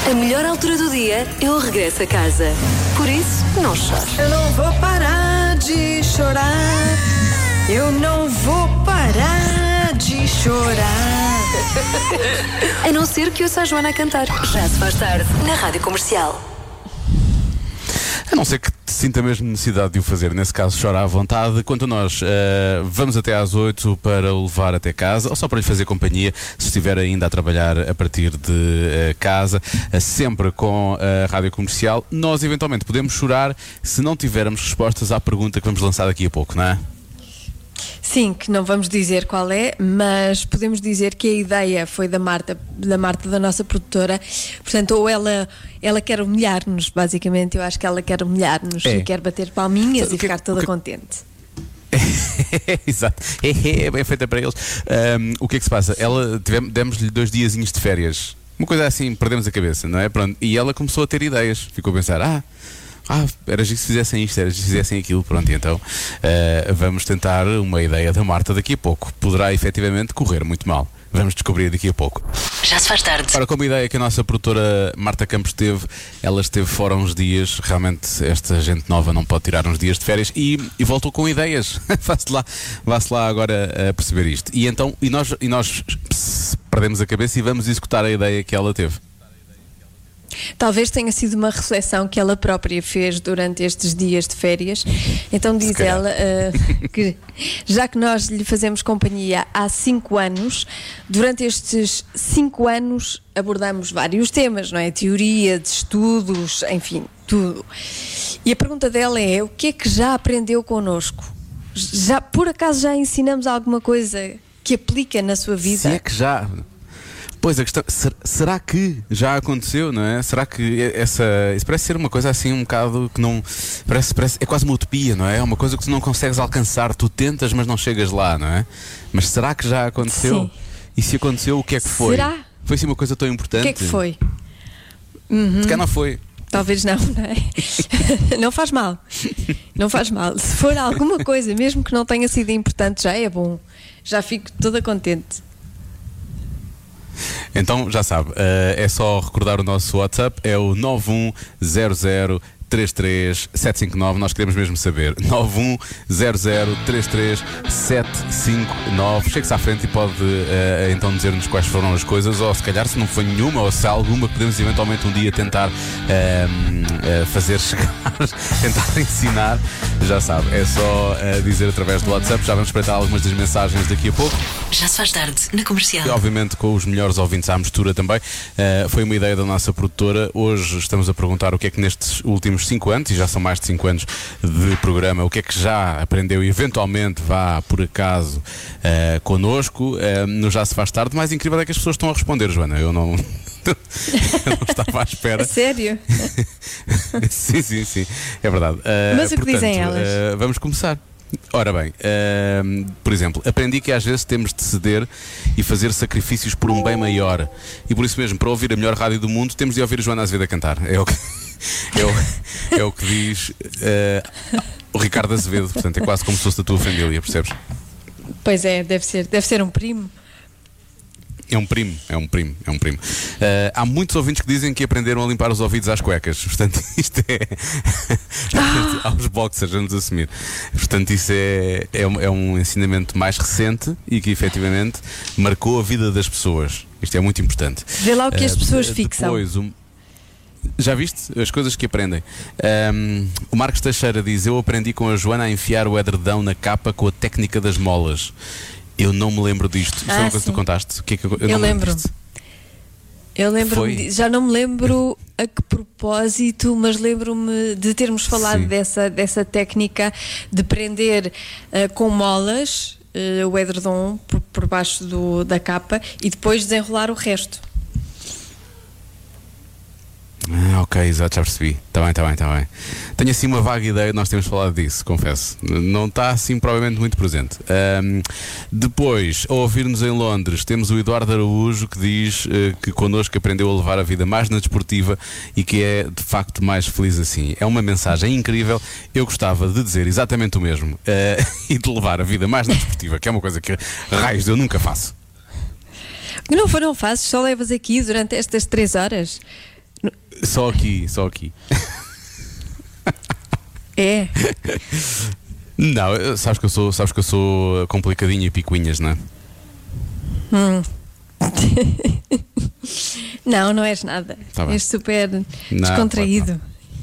A melhor altura do dia é o regresso a casa. Por isso, não chores. Eu não vou parar de chorar. Eu não vou parar de chorar. A não ser que ouça a Joana a cantar. Já se faz tarde, na Rádio Comercial. A não ser que sinta mesmo necessidade de o fazer, nesse caso chora à vontade. Quanto a nós, vamos até às 8 para o levar até casa, ou só para lhe fazer companhia, se estiver ainda a trabalhar a partir de casa, sempre com a Rádio Comercial. Nós eventualmente podemos chorar se não tivermos respostas à pergunta que vamos lançar daqui a pouco, não é? Sim, que não vamos dizer qual é, mas podemos dizer que a ideia foi da Marta, da nossa produtora. Portanto, ou ela quer humilhar-nos, basicamente. Eu acho que ela quer humilhar-nos e quer bater palminhas e ficar toda contente. Exato, é bem feita para eles. O que é que se passa? Demos-lhe 2 diazinhos de férias, uma coisa assim, perdemos a cabeça, não é? Pronto. E ela começou a ter ideias, ficou a pensar, era giro se fizessem isto, era giro se fizessem aquilo. Pronto, e então vamos tentar uma ideia da Marta daqui a pouco. Poderá efetivamente correr muito mal. Vamos descobrir daqui a pouco. Já se faz tarde. Ora, como ideia que a nossa produtora Marta Campos teve, ela esteve fora uns dias. Realmente esta gente nova não pode tirar uns dias de férias e voltou com ideias. Vá-se lá agora a perceber isto. E nós perdemos a cabeça e vamos executar a ideia que ela teve. Talvez tenha sido uma reflexão que ela própria fez durante estes dias de férias. Então diz ela que já que nós lhe fazemos companhia há 5 anos, durante estes 5 anos abordamos vários temas, não é? Teoria, de estudos, enfim, tudo. E a pergunta dela é: o que é que já aprendeu connosco? Por acaso já ensinamos alguma coisa que aplica na sua vida? Se é que já... Pois, a questão, será que já aconteceu, não é? Será que isso parece ser uma coisa assim um bocado que não... Parece, é quase uma utopia, não é? É uma coisa que tu não consegues alcançar, tu tentas mas não chegas lá, não é? Mas será que já aconteceu? Sim. E se aconteceu, o que é que foi? Será? Foi assim uma coisa tão importante? O que é que foi? Se calhar não foi. Talvez não é? Não faz mal. Não faz mal. Se for alguma coisa, mesmo que não tenha sido importante, já é bom. Já fico toda contente. Então já sabe, é só recordar o nosso WhatsApp, é o 910033759. Nós queremos mesmo saber. 910033759. Chegue-se à frente e pode então dizer-nos quais foram as coisas, ou se calhar se não foi nenhuma, ou se há alguma que podemos eventualmente um dia tentar fazer chegar, tentar ensinar. Já sabe, é só dizer através do WhatsApp. Já vamos espreitar algumas das mensagens daqui a pouco. Já se faz tarde, na Comercial. E obviamente com os melhores ouvintes à mistura também. Foi uma ideia da nossa produtora. Hoje estamos a perguntar o que é que nestes últimos 5 anos, e já são mais de 5 anos de programa, o que é que já aprendeu e eventualmente vá por acaso connosco. No Já Se Faz Tarde. Mais incrível é que as pessoas estão a responder, Joana. Eu não estava à espera. Sério? Sim, é verdade. Mas o que dizem elas? Vamos começar. Ora bem, por exemplo, aprendi que às vezes temos de ceder e fazer sacrifícios por um bem maior. E por isso mesmo, para ouvir a melhor rádio do mundo, temos de ouvir a Joana Azevedo a cantar. É o que diz o Ricardo Azevedo. Portanto, é quase como se fosse da tua família, percebes? Pois é, deve ser um primo. É um primo. Há muitos ouvintes que dizem que aprenderam a limpar os ouvidos às cuecas. Portanto, isto é aos boxers, vamos assumir. Portanto, isso é um ensinamento mais recente e que efetivamente marcou a vida das pessoas. Isto é muito importante. Vê lá o que as pessoas fixam. Depois, já viste as coisas que aprendem? O Marcos Teixeira diz: eu aprendi com a Joana a enfiar o edredão na capa com a técnica das molas. Eu não me lembro disto. Isto foi uma coisa que tu contaste. O que é que eu não lembro? Eu lembro-me, já não me lembro a que propósito, mas lembro-me de termos falado dessa técnica de prender com molas o edredom por baixo da capa e depois desenrolar o resto. Ok, exato, já percebi. Está bem. Tenho assim uma vaga ideia, nós temos falado disso, confesso. Não está assim provavelmente muito presente. Depois, ao ouvir-nos em Londres, temos o Eduardo Araújo que diz que connosco aprendeu a levar a vida mais na desportiva e que é de facto mais feliz assim. É uma mensagem incrível. Eu gostava de dizer exatamente o mesmo e de levar a vida mais na desportiva, que é uma coisa que raios eu nunca faço. Não foram fáceis, só levas aqui durante estas 3 horas. Só aqui, só aqui. É. Não, sabes que eu sou complicadinho e picuinhas, não é? Não és nada. Tá bem. És super descontraído.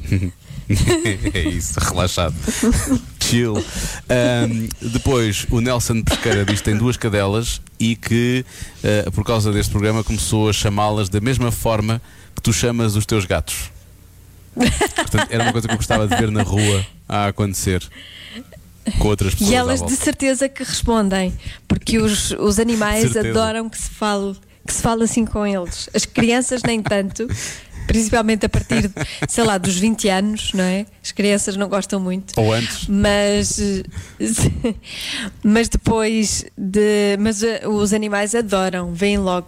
É isso, relaxado. Chill. Depois, o Nelson Pesqueira diz que tem 2 cadelas e que, por causa deste programa, começou a chamá-las da mesma forma que tu chamas os teus gatos. Portanto, era uma coisa que eu gostava de ver na rua a acontecer com outras pessoas. E elas à de volta. certeza que respondem, porque os animais Certeza. adoram que se fale assim com eles. As crianças nem tanto, principalmente a partir, sei lá, dos 20 anos, não é? As crianças não gostam muito. Ou antes. Mas depois os animais adoram, vêm logo.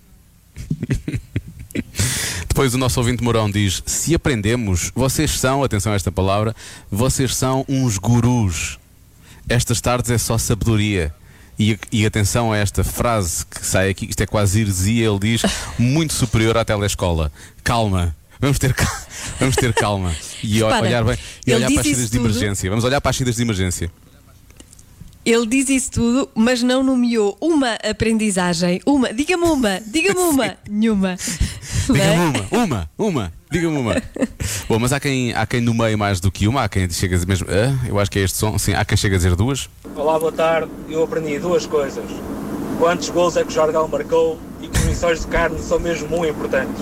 Depois o nosso ouvinte Mourão diz: se aprendemos, vocês são, atenção a esta palavra, vocês são uns gurus. Estas tardes é só sabedoria. E atenção a esta frase que sai aqui, isto é quase heresia, ele diz: muito superior à telescola. Calma, vamos ter calma. E Repara, olhar bem, e olhar para as diz saídas isso de tudo. emergência. Vamos olhar para as saídas de emergência. Ele diz isso tudo, mas não nomeou uma aprendizagem. Diga-me uma, nenhuma. Diga-me uma, diga-me uma. Bom, mas há quem nomeie mais do que uma, há quem chega a dizer mesmo, eu acho que é este som, sim, há quem chega a dizer 2. Olá, boa tarde. Eu aprendi 2 coisas. Quantos gols é que o Jardel marcou e que os rissóis de carne são mesmo muito importantes.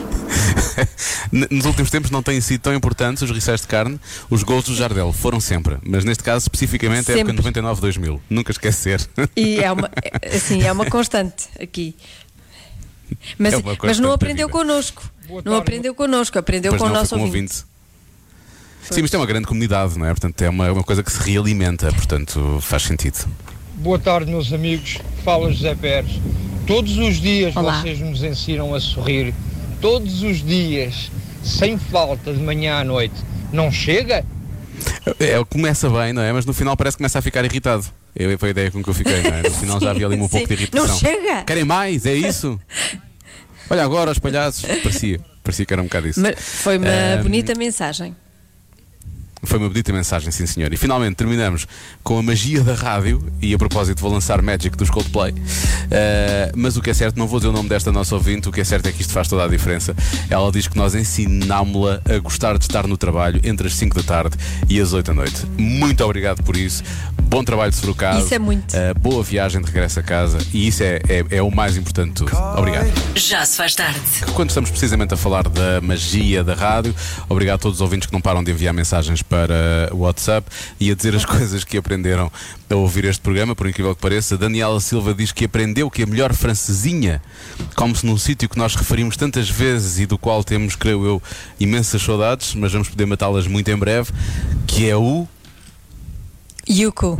Nos últimos tempos não têm sido tão importantes os rissóis de carne. Os gols do Jardel foram sempre, mas neste caso especificamente é a época 99-2000. Nunca esquecer. E é uma constante aqui. Mas, É uma constante mas não da aprendeu vida. connosco. Não aprendeu connosco, aprendeu Pois com o não, nosso foi com ouvinte. Sim, mas isto é uma grande comunidade, não é? Portanto, é uma coisa que se realimenta, portanto, faz sentido. Boa tarde, meus amigos. Fala José Pérez. Todos os dias Olá. vocês nos ensinam a sorrir. Todos os dias, sem falta, de manhã à noite. Não chega? Começa bem, não é? Mas no final parece que começa a ficar irritado. Foi a ideia com que eu fiquei, não é? No final já havia ali um pouco de irritação. Não chega! Querem mais? É isso? Olha agora os palhaços. Parecia que era um bocado isso. Mas foi uma bonita mensagem. Foi uma bonita mensagem, sim senhor. E finalmente terminamos com a magia da rádio. E a propósito vou lançar Magic dos Coldplay. Mas o que é certo, não vou dizer o nome desta nossa ouvinte. O que é certo é que isto faz toda a diferença. Ela diz que nós ensinámo-la a gostar de estar no trabalho entre as 5 da tarde e as 8 da noite. Muito obrigado por isso. Bom trabalho de Sorocaba. Isso é muito. Boa viagem de regresso a casa. E isso é o mais importante de tudo. Obrigado. Já se faz tarde. Quando estamos precisamente a falar da magia da rádio, obrigado a todos os ouvintes que não param de enviar mensagens para o WhatsApp e a dizer as coisas que aprenderam a ouvir este programa, por incrível que pareça. Daniela Silva diz que aprendeu que a melhor francesinha come-se num sítio que nós referimos tantas vezes e do qual temos, creio eu, imensas saudades, mas vamos poder matá-las muito em breve, que é o... Yuko.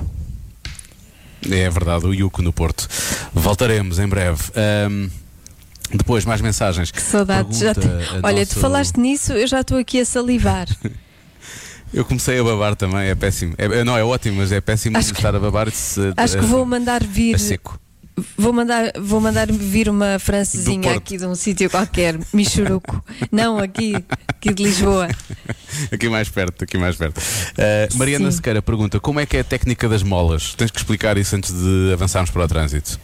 É verdade, o Yuko no Porto. Voltaremos em breve. Depois, mais mensagens. Que saudades. Olha, tu falaste nisso, eu já estou aqui a salivar. Eu comecei a babar também, é péssimo. Não, é ótimo, mas é péssimo estar a babar. Acho que vou mandar vir. A seco. Vou mandar vir uma francesinha aqui de um sítio qualquer, Michuruco. Não, aqui de Lisboa. Aqui mais perto. Mariana Sim. Sequeira pergunta: como é que é a técnica das molas? Tens que explicar isso antes de avançarmos para o trânsito.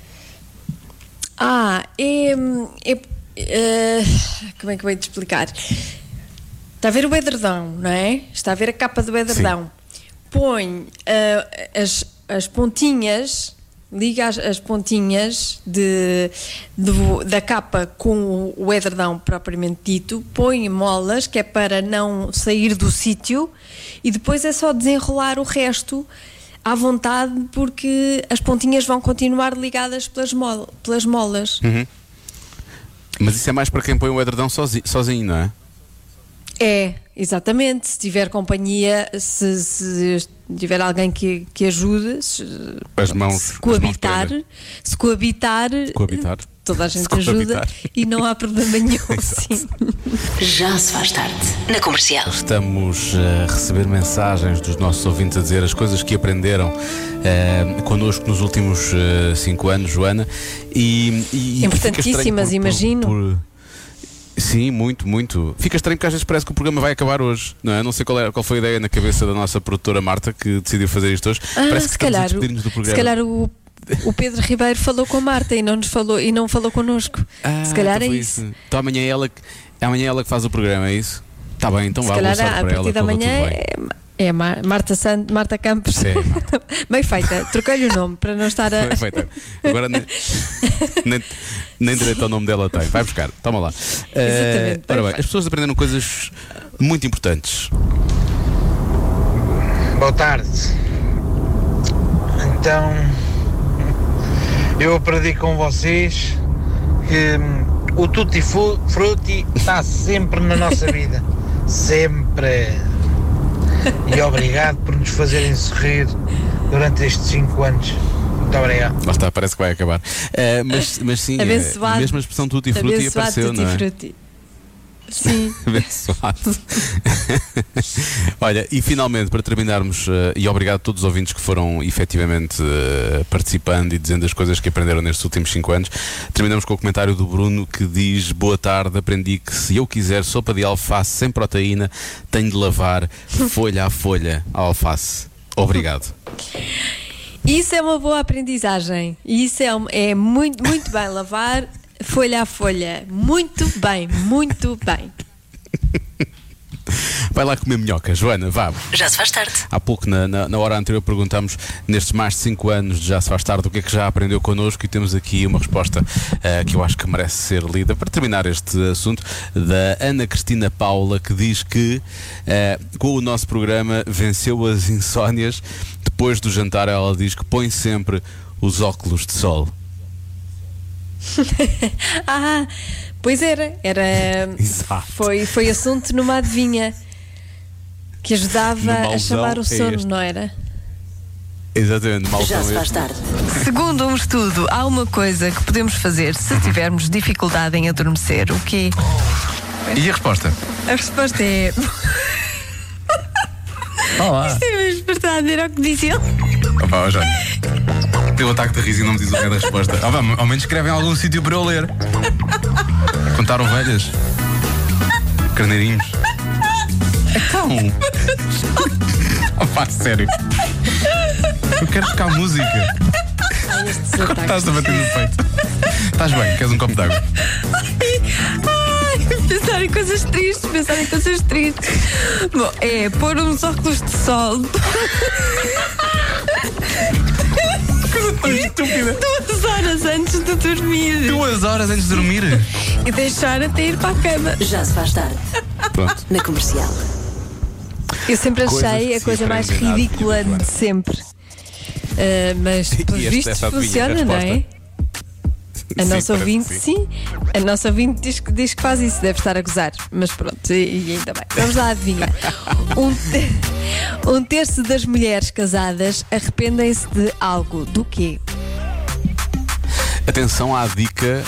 Como é que eu vou te explicar? Está a ver o edredão, não é? Está a ver a capa do edredão. Põe as pontinhas, liga as pontinhas da capa com o edredão propriamente dito, põe molas, que é para não sair do sítio, e depois é só desenrolar o resto à vontade, porque as pontinhas vão continuar ligadas pelas molas. Mas isso é mais para quem põe o edredão sozinho, não é? É, exatamente. Se tiver companhia, se tiver alguém que ajude, As mãos se coabitar, toda a gente ajuda e não há problema nenhum. Sim. Já se faz tarde. Na Comercial. Estamos a receber mensagens dos nossos ouvintes a dizer as coisas que aprenderam connosco nos últimos 5 anos, Joana. E Importantíssimas, imagino. Sim, muito, muito. Fica estranho porque às vezes parece que o programa vai acabar hoje, não é? Não sei qual foi a ideia na cabeça da nossa produtora Marta que decidiu fazer isto hoje. Parece que estamos a despedir-nos do programa. Se calhar o Pedro Ribeiro falou com a Marta e não falou connosco. Se calhar é isso. Então amanhã é ela que faz o programa, é isso? Está bem, então vá, boa sorte para ela. A partir da manhã é Marta Campos. Bem feita, troquei-lhe o nome para não estar a. Bem feita. Agora nem direito ao nome dela tem. Vai buscar, toma lá. Exatamente. Ora bem, as pessoas aprenderam coisas muito importantes. Boa tarde. Então, eu aprendi com vocês que o Tutti Frutti está sempre na nossa vida. Sempre. E obrigado por nos fazerem sorrir durante estes 5 anos. Muito obrigado. Lá está, parece que vai acabar. Mas sim, a mesma expressão Tutti Frutti apareceu, não é? Frutti. Sim. Abençoado. Olha, e finalmente, para terminarmos, e obrigado a todos os ouvintes que foram efetivamente participando e dizendo as coisas que aprenderam nestes últimos 5 anos, terminamos com o comentário do Bruno que diz: boa tarde, aprendi que se eu quiser sopa de alface sem proteína, tenho de lavar folha a folha a alface. Obrigado. Isso é uma boa aprendizagem. Isso é muito, muito bem lavar folha a folha. Muito bem, muito bem. Vai lá comer minhoca, Joana, vá. Já se faz tarde. Há pouco, na hora anterior, perguntámos, nestes mais de 5 anos de Já se faz tarde, o que é que já aprendeu connosco, e temos aqui uma resposta que eu acho que merece ser lida para terminar este assunto, da Ana Cristina Paula, que diz que com o nosso programa venceu as insónias. Depois do jantar, ela diz que põe sempre os óculos de sol. Pois era. Exato. Foi assunto numa adivinha que ajudava a chamar o sono, não era? Exatamente, Já se faz tarde. Segundo um estudo, há uma coisa que podemos fazer se tivermos dificuldade em adormecer. O quê? E a resposta? A resposta é... Olá. Isto é mesmo verdade, era o que disse ele. Opa, já. Tem um ataque de riso e não me diz o que é da resposta. Ao menos escreve em algum sítio para eu ler. Contar ovelhas. Carneirinhos. Então. Opa, sério. Eu quero tocar música. Estás a bater no peito. Estás bem? Queres um copo de água? Pensar em coisas tristes. Bom, é pôr uns óculos de sol. Coisa tão estúpida. 2 horas antes de dormir. 2 horas antes de dormir? E deixar até ir para a cama. Já se faz tarde. Pronto. Na Comercial. Eu sempre Coisas achei que a se coisa mais aprendem na ridícula vida, de sempre. Mas pelos vistos essa adivinha, funciona, não é? A nossa ouvinte, sim. A nossa ouvinte diz que faz isso, deve estar a gozar. Mas pronto, e ainda bem. Vamos lá, adivinha. Um terço das mulheres casadas arrependem-se de algo. Do quê? Atenção à dica.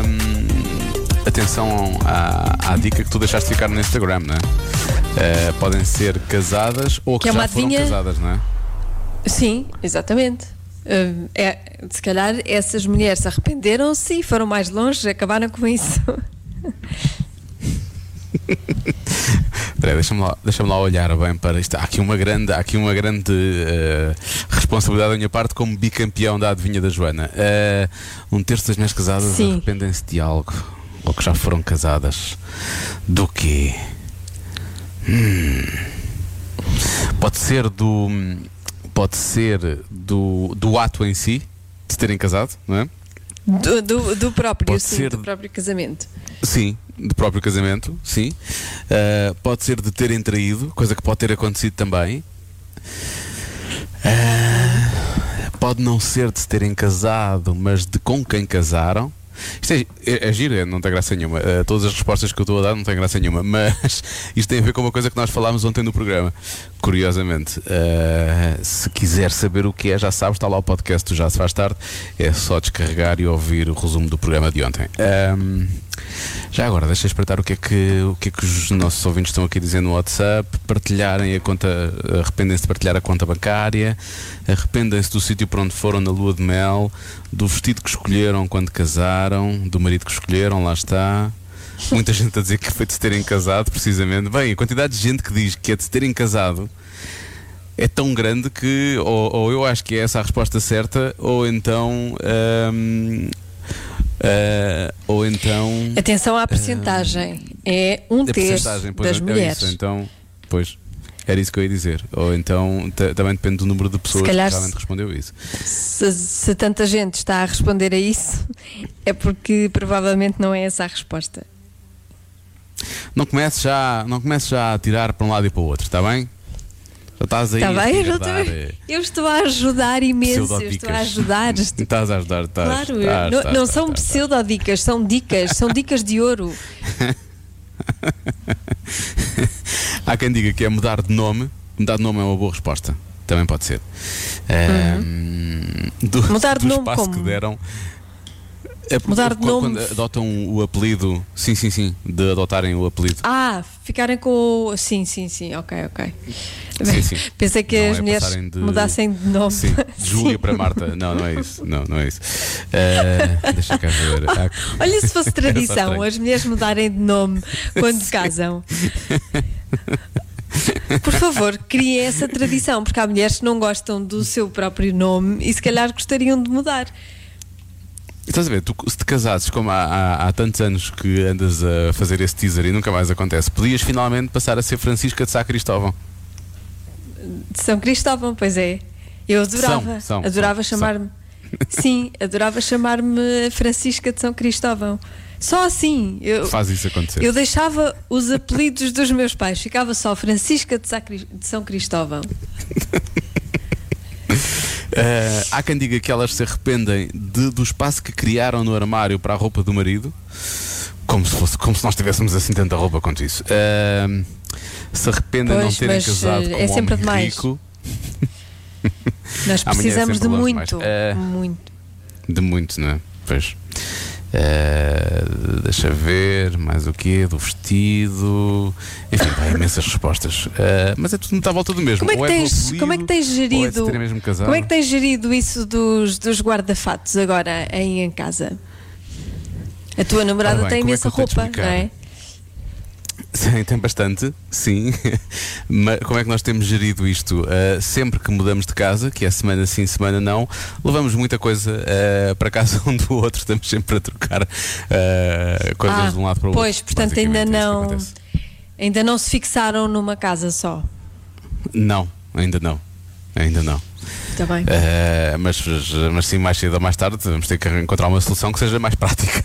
Atenção à dica que tu deixaste ficar no Instagram, não é? Podem ser casadas ou que é já uma foram adivinha... casadas, não é? Sim, exatamente. Se calhar essas mulheres arrependeram-se e foram mais longe, acabaram com isso. Espera, deixa-me lá olhar bem para isto. Há aqui uma grande responsabilidade da minha parte como bicampeão da adivinha da Joana. Um terço das mulheres casadas arrependem-se de algo ou que já foram casadas. Do quê? Pode ser do ato em si, de se terem casado, não é? Do próprio, pode sim, ser do próprio casamento. Sim, do próprio casamento, sim. Pode ser de terem traído, coisa que pode ter acontecido também. Pode não ser de se terem casado, mas de com quem casaram. Isto é giro, não tem graça nenhuma. Todas as respostas que eu estou a dar não têm graça nenhuma. Mas isto tem a ver com uma coisa que nós falámos ontem no programa. Curiosamente, se quiser saber o que é, já sabes, está lá o podcast do Já se faz tarde. É só descarregar e ouvir o resumo do programa de ontem. Já agora, deixa eu espreitar o que é que os nossos ouvintes estão aqui dizendo no WhatsApp. Partilharem a conta, arrependem-se de partilhar a conta bancária, arrependem-se do sítio para onde foram na lua de mel, do vestido que escolheram quando casaram, do marido que escolheram, lá está. Muita gente a dizer que foi de se terem casado, precisamente. Bem, a quantidade de gente que diz que é de se terem casado é tão grande que ou eu acho que é essa a resposta certa, ou então Atenção à percentagem. É um terço das mulheres. Isso, então, pois, era isso que eu ia dizer. Ou então também depende do número de pessoas que realmente respondeu isso. Se tanta gente está a responder a isso, é porque provavelmente não é essa a resposta. Não comece já a tirar para um lado e para o outro, está bem? Já estás aí. Está bem? Eu estou a ajudar imenso. Eu estou a ajudar. Estás a ajudar, estás. Claro, não são pseudodicas, são dicas de ouro. Há quem diga que é mudar de nome. Mudar de nome é uma boa resposta. Também pode ser. Mudar de nome espaço como? que deram. Mudar de nome. Quando adotam o apelido. Sim, de adotarem o apelido. Ficarem com. Sim, ok. Sim. Pensei que não as mulheres mudassem de nome. Sim, de Júlia para Marta. Não é isso. Não é isso. Deixa cá ver. Olha, se fosse tradição, as mulheres mudarem de nome quando se casam. Por favor, criem essa tradição, porque há mulheres que não gostam do seu próprio nome e se calhar gostariam de mudar. Estás a ver, tu, se te casasses como há tantos anos que andas a fazer esse teaser e nunca mais acontece, podias finalmente passar a ser Francisca de Sá Cristóvão. De São Cristóvão, pois é. Eu adorava chamar-me. Sim, adorava chamar-me Francisca de São Cristóvão. Só assim. Faz isso acontecer. Eu deixava os apelidos dos meus pais, ficava só Francisca de São Cristóvão. Há quem diga que elas se arrependem do espaço que criaram no armário para a roupa do marido, como se nós tivéssemos assim tanta roupa quanto isso. Se arrependem de não terem casado com um homem rico. Nós precisamos de muito, de muito, não é? Pois. Deixa ver mais o quê? Do vestido. Enfim, há imensas respostas. Mas é tudo muito à volta do mesmo. Como é que tens gerido isso dos guarda-fatos agora aí em casa? A tua namorada tem imensa roupa, não é? Sim, tem bastante, sim. Mas como é que nós temos gerido isto? Sempre que mudamos de casa, que é semana sim, semana não, levamos muita coisa para casa um do outro, estamos sempre a trocar coisas de um lado para o outro. Pois, portanto ainda não se fixaram numa casa só. Não, ainda não. Está bem. Mas sim, mais cedo ou mais tarde vamos ter que encontrar uma solução que seja mais prática.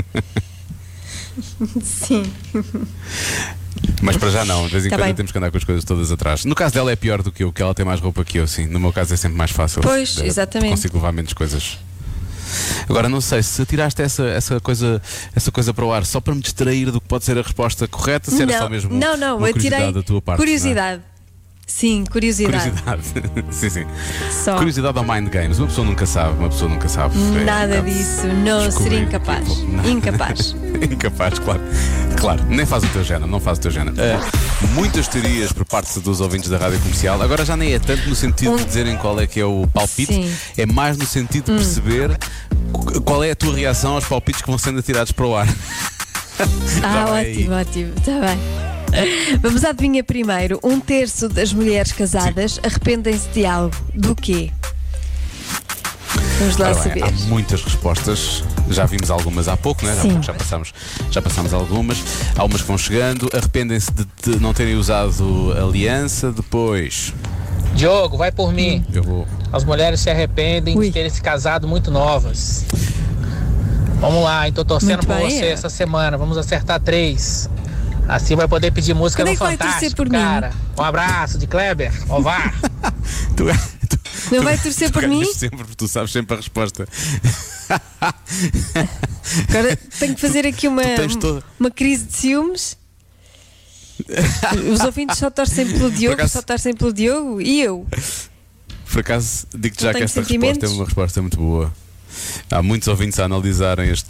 Sim. Mas para já não, de vez em quando temos que andar com as coisas todas atrás. No caso dela é pior do que eu, que ela tem mais roupa que eu, sim. No meu caso é sempre mais fácil. Pois, exatamente. Consigo levar menos coisas. Agora não sei se tiraste essa coisa para o ar só para me distrair do que pode ser a resposta correta, se era só mesmo uma curiosidade da tua parte. Curiosidade. Sim, curiosidade. Sim. Só. Curiosidade ao Mind Games. Uma pessoa nunca sabe. Nada disso. Não, seria incapaz. Incapaz, claro. Nem faz o teu género, não faz o teu género. Muitas teorias por parte dos ouvintes da Rádio Comercial. Agora já nem é tanto no sentido de dizerem qual é que é o palpite. Sim. É mais no sentido de perceber qual é a tua reação aos palpites que vão sendo atirados para o ar. Ótimo. Está bem. Vamos à adivinha primeiro. 1/3 das mulheres casadas arrependem-se de algo. Do quê? Vamos lá saber. Há muitas respostas. Já vimos algumas há pouco, né? Já passámos algumas. Há umas que vão chegando. Arrependem-se de não terem usado aliança. Depois, Diogo, vai por mim. eu vou. As mulheres se arrependem de terem se casado muito novas. Vamos lá, então torcendo por você essa semana. Vamos acertar 3. Assim vai poder pedir música no Fantástico, cara. Um abraço de Kleber. Ovar. Não vai torcer por mim? Sempre, porque tu sabes sempre a resposta. Agora tenho que fazer aqui uma crise de ciúmes. Os ouvintes só torcem pelo Diogo, e eu. Por acaso, digo-te já que esta resposta é uma resposta muito boa. Há muitos ouvintes a analisarem as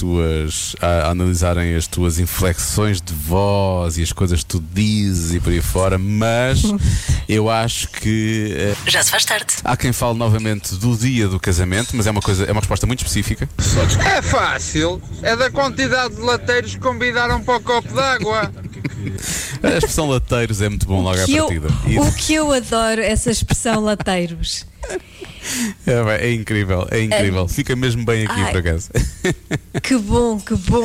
tuas inflexões de voz e as coisas que tu dizes e por aí fora, mas eu acho que já se faz tarde. Há quem fale novamente do dia do casamento, mas é uma resposta muito específica. É fácil, é da quantidade de lateiros que convidaram para o copo d'água. A expressão lateiros é muito bom logo à partida. O que eu adoro essa expressão lateiros. É incrível. Fica mesmo bem aqui, por acaso. Que bom.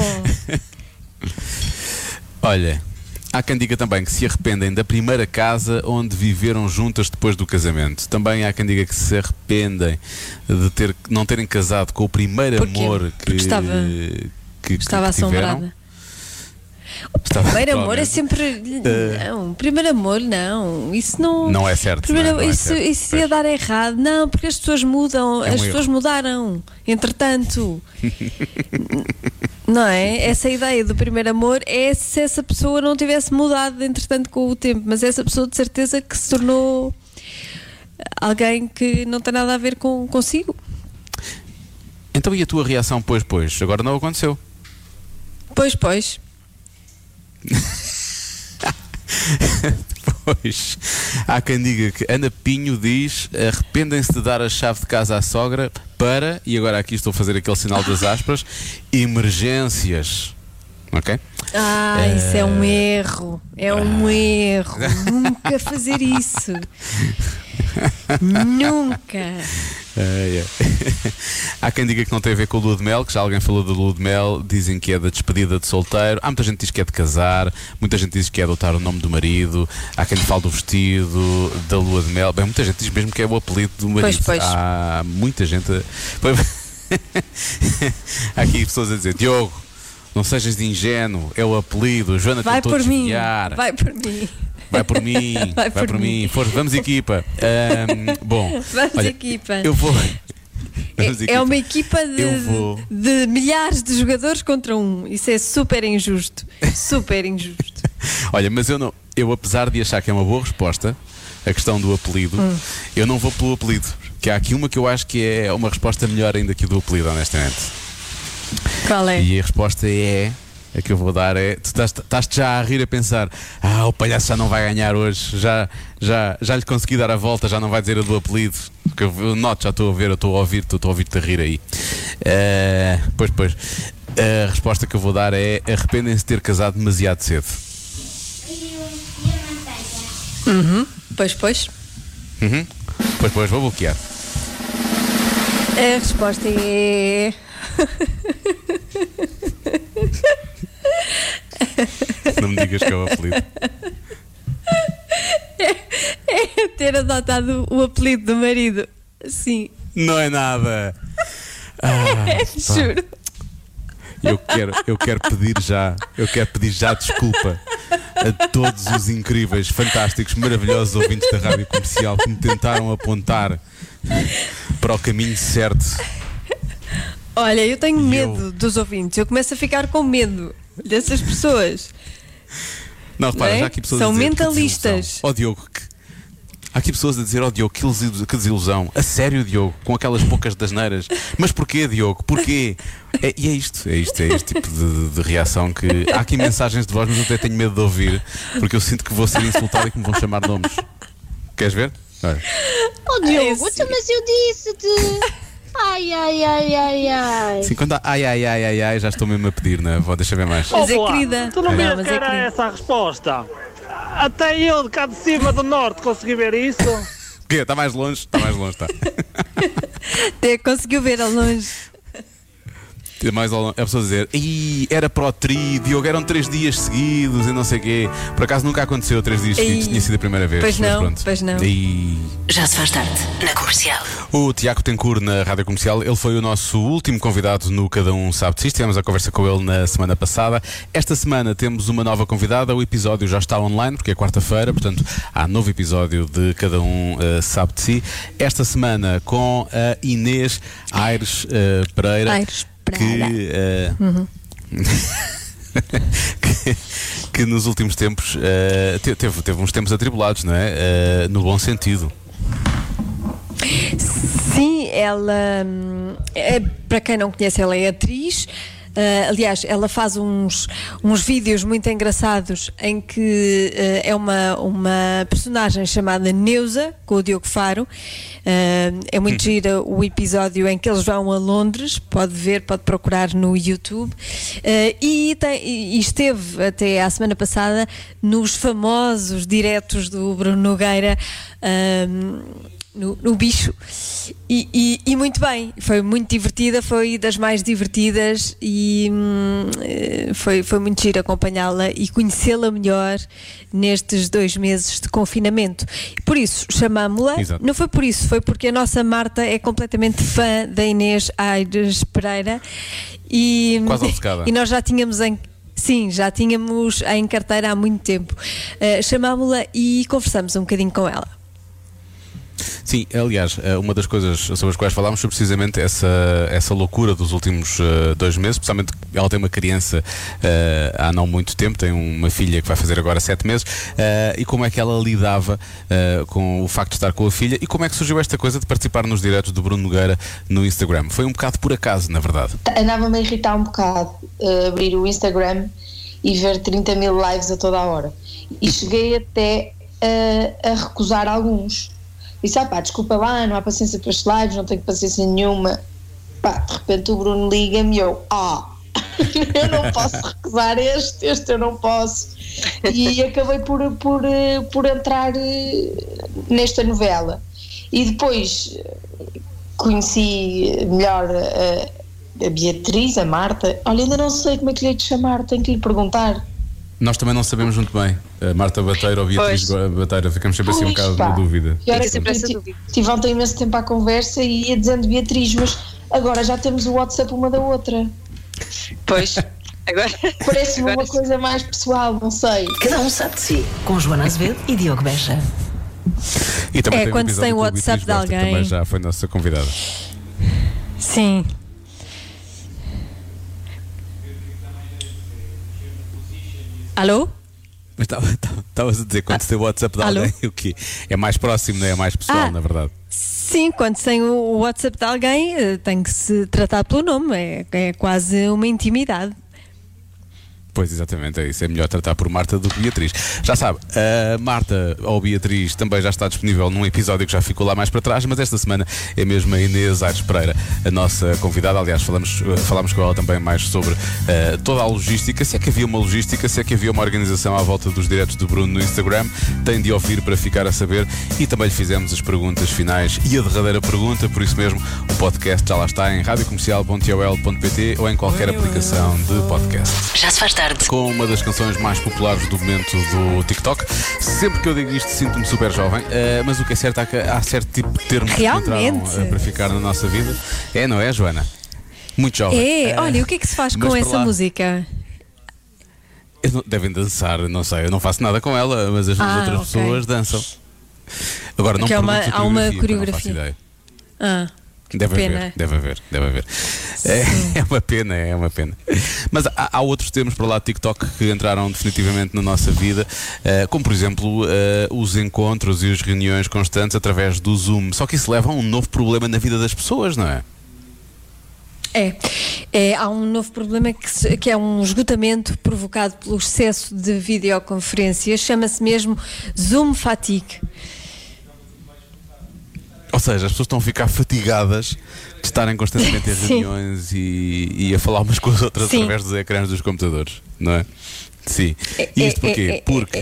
Olha, há quem diga também que se arrependem da primeira casa onde viveram juntas depois do casamento. Também há quem diga que se arrependem de não terem casado com o primeiro amor que estava assombrada. O primeiro amor é sempre. Não, primeiro amor não. Isso não. Não é certo. Isso ia dar errado. Não, porque as pessoas mudam. Pessoas mudaram. Entretanto. Não é? Essa ideia do primeiro amor é se essa pessoa não tivesse mudado entretanto com o tempo. Mas essa pessoa de certeza que se tornou alguém que não tem nada a ver consigo. Então e a tua reação? Pois. Agora não aconteceu. Pois. Depois há quem diga que Ana Pinho diz: arrependem-se de dar a chave de casa à sogra para, e agora aqui estou a fazer aquele sinal das aspas, emergências. Ok? Isso é um erro. Nunca fazer isso. Nunca. Há quem diga que não tem a ver com o lua de mel, que já alguém falou do lua de mel. Dizem que é da despedida de solteiro. Há muita gente que diz que é de casar. Muita gente diz que é adotar o nome do marido. Há quem fala do vestido, da lua de mel. Bem, muita gente diz mesmo que é o apelido do marido. Pois. Há muita gente Há aqui pessoas a dizer: Diogo, não sejas de ingênuo, é o apelido. Joana tentou desviar. Vai por mim. Vai por mim. Força, vamos equipa. Bom, vamos equipa. Eu vou. É uma equipa de milhares de jogadores contra um. Isso é super injusto. Olha, mas eu apesar de achar que é uma boa resposta a questão do apelido, eu não vou pelo apelido. Que há aqui uma que eu acho que é uma resposta melhor ainda que do apelido, honestamente. Qual é? E a resposta a que eu vou dar é: tu estás-te já a rir a pensar: o palhaço já não vai ganhar hoje, já lhe consegui dar a volta, já não vai dizer a do apelido. Porque eu noto, já estou a ver, estou a ouvir-te a rir aí. Pois. A resposta que eu vou dar é: arrependem-se de ter casado demasiado cedo. Pois. Pois, vou bloquear. A resposta é... Não me digas que é o apelido. É ter adotado o apelido do marido. Sim. Não é nada. Juro. Eu quero pedir já desculpa a todos os incríveis, fantásticos, maravilhosos ouvintes da Rádio Comercial que me tentaram apontar para o caminho certo. Olha, eu tenho medo dos ouvintes. Eu começo a ficar com medo dessas pessoas. Não, repara, já há aqui pessoas são a dizer mentalistas. Diogo, há aqui pessoas a dizer: Diogo, que desilusão. A sério, Diogo, com aquelas poucas dasneiras. Mas porquê, Diogo? Porquê? E é este tipo de reação que... Há aqui mensagens de voz, mas eu até tenho medo de ouvir, porque eu sinto que vou ser insultado e que me vão chamar nomes. Queres ver? Olha. Diogo, mas eu disse-te... Ai. Sim, quando há ai, já estou mesmo a pedir, não é? Deixa ver mais. Mas é querida. Tu não me era essa a resposta. Até eu de cá de cima do norte consegui ver isso. O quê? Está mais longe? Está. Conseguiu ver a longe. A pessoa dizer: era para o tri, Diogo, eram 3 dias seguidos e não sei o quê. Por acaso nunca aconteceu 3 dias seguidos, tinha sido a primeira vez. Pois não. Já se faz tarde, na Comercial. O Tiago Tencourt na Rádio Comercial, ele foi o nosso último convidado no Cada Um Sabe de Si. Tivemos a conversa com ele na semana passada. Esta semana temos uma nova convidada. O episódio já está online, porque é quarta-feira, portanto há novo episódio de Cada Um Sabe de Si. Esta semana com a Inês Aires Pereira. Que nos últimos tempos teve uns tempos atribulados, não é? No bom sentido. Sim, ela, para quem não conhece, ela é atriz. Aliás, ela faz uns vídeos muito engraçados em que é uma personagem chamada Neuza, com o Diogo Faro. É muito gira o episódio em que eles vão a Londres, pode procurar no YouTube. E esteve até à semana passada nos famosos diretos do Bruno Nogueira, no Bicho, e muito bem, foi muito divertida, foi das mais divertidas, e foi muito giro acompanhá-la e conhecê-la melhor nestes 2 meses de confinamento. Por isso chamámo-la. Exato. Não foi por isso, foi porque a nossa Marta é completamente fã da Inês Aires Pereira, e quase obcecada. E nós já tínhamos em carteira há muito tempo. Chamámo-la e conversamos um bocadinho com ela. Sim, aliás, uma das coisas sobre as quais falámos foi precisamente essa loucura dos últimos 2 meses, especialmente ela tem uma criança há não muito tempo, tem uma filha que vai fazer agora 7 meses, e como é que ela lidava com o facto de estar com a filha, e como é que surgiu esta coisa de participar nos diretos do Bruno Nogueira no Instagram. Foi um bocado por acaso, na verdade. Andava-me a irritar um bocado abrir o Instagram e ver 30 mil lives a toda a hora, e cheguei até a recusar alguns. Disse, desculpa lá, não há paciência para estes lives, não tenho paciência nenhuma. De repente o Bruno liga-me e eu não posso recusar este eu não posso. E acabei por entrar nesta novela. E depois conheci melhor a Beatriz, a Marta. Olha, ainda não sei como é que lhe hei de chamar, tenho que lhe perguntar. Nós também não sabemos muito bem. Marta Bateira ou Beatriz Bateira, ficamos sempre assim um bocado na dúvida. Tive ontem imenso tempo à conversa e ia dizendo Beatriz, mas agora já temos o WhatsApp uma da outra. Pois, agora parece-me uma coisa mais pessoal, não sei. Cada um sabe de si, com Joana Azevedo e Diogo Beja. E também quando se tem o WhatsApp de alguém. Também já foi nossa convidada. Sim. Alô? Estavas a dizer, quando se tem o WhatsApp de alguém, o quê? É mais próximo, não é? É mais pessoal, na verdade. Sim, quando se tem o WhatsApp de alguém, tem que se tratar pelo nome, é quase uma intimidade. Pois, exatamente, é isso. É melhor tratar por Marta do que Beatriz. Já sabe, a Marta ou Beatriz também já está disponível num episódio que já ficou lá mais para trás, mas esta semana é mesmo a Inês Aires Pereira a nossa convidada. Aliás, falámos com ela também mais sobre toda a logística, se é que havia uma logística, se é que havia uma organização à volta dos diretos do Bruno no Instagram. Tem de ouvir para ficar a saber, e também lhe fizemos as perguntas finais e a derradeira pergunta. Por isso mesmo, o podcast já lá está em radiocomercial.ol.pt ou em qualquer aplicação de podcast. Já se faz tarde. Com uma das canções mais populares do momento do TikTok. Sempre que eu digo isto sinto-me super jovem, mas o que é certo é que há certo tipo de termos que entraram para ficar na nossa vida. Não é, Joana? Muito jovem. Olha, o que é que se faz com essa música? Devem dançar, não sei, eu não faço nada com ela, mas as outras pessoas dançam. Agora não pergunto há uma coreografia. Não faço ideia. Deve haver. É uma pena. Mas há outros termos para lá de TikTok que entraram definitivamente na nossa vida, como por exemplo os encontros e as reuniões constantes através do Zoom. Só que isso leva a um novo problema na vida das pessoas, não é? Há um novo problema que é um esgotamento provocado pelo excesso de videoconferências, chama-se mesmo Zoom fatigue. Ou seja, as pessoas estão a ficar fatigadas de estarem constantemente em reuniões e a falar umas com as outras através dos ecrãs dos computadores, não é? Sim. E isto porquê? Porque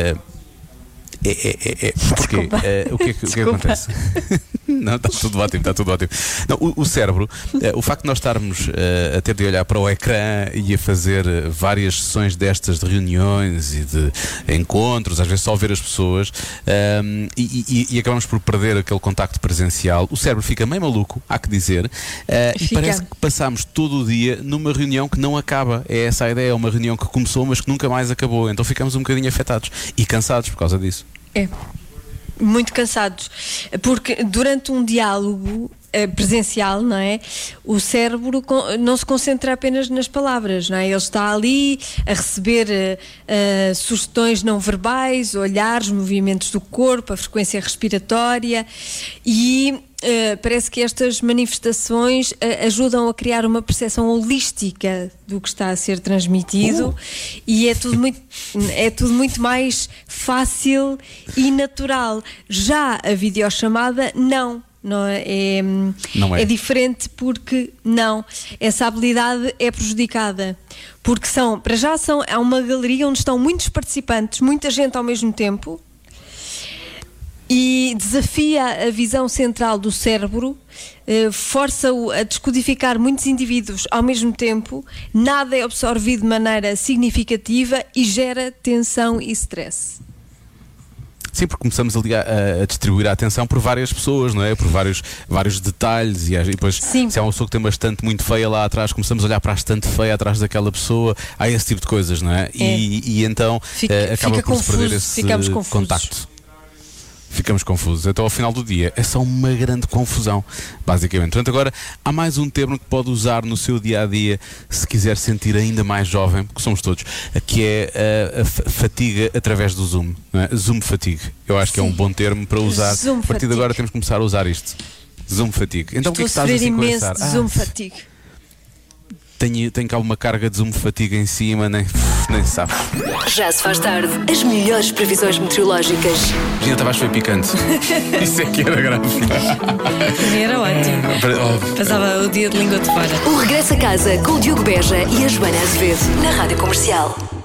o que é que acontece? Não, está tudo ótimo. Não, o cérebro, o facto de nós estarmos a ter de olhar para o ecrã e a fazer várias sessões destas de reuniões e de encontros, às vezes só ver as pessoas, e acabamos por perder aquele contacto presencial, o cérebro fica meio maluco, há que dizer, e parece que passamos todo o dia numa reunião que não acaba. É essa a ideia, é uma reunião que começou mas que nunca mais acabou, então ficamos um bocadinho afetados e cansados por causa disso. Muito cansados, porque durante um diálogo presencial, não é? O cérebro não se concentra apenas nas palavras, não é? Ele está ali a receber sugestões não verbais, olhares, movimentos do corpo, a frequência respiratória e parece que estas manifestações ajudam a criar uma percepção holística do que está a ser transmitido e é tudo muito mais fácil e natural. Já a videochamada não é. É diferente porque essa habilidade é prejudicada porque há uma galeria onde estão muitos participantes, muita gente ao mesmo tempo e desafia a visão central do cérebro, força-o a descodificar muitos indivíduos ao mesmo tempo, nada é absorvido de maneira significativa e gera tensão e stress. Sim, porque começamos ali a distribuir a atenção por várias pessoas, não é? Por vários detalhes e depois se há uma pessoa que tem uma estante muito feia lá atrás, começamos a olhar para a estante feia atrás daquela pessoa, há esse tipo de coisas, não é? E então acaba por se perder esse contacto. Ficamos confusos. Então ao final do dia é só uma grande confusão, basicamente. Portanto, agora há mais um termo que pode usar no seu dia-a-dia se quiser sentir ainda mais jovem, porque somos todos, que é a fatiga através do Zoom, não é? Zoom fatigue. Eu acho que é um bom termo para usar. A partir de agora temos que começar a usar isto. Zoom fatigue. Então o que é que estás assim a pensar? Zoom fatigue. Tenho cá uma carga de Zoom fatiga em cima, nem sabes. Já se faz tarde. As melhores previsões meteorológicas. Gina Tavares foi picante. Isso é que era grave. Era ótimo. Passava o dia de língua de fora. O regresso a casa com o Diogo Beja e a Joana Azevedo na Rádio Comercial.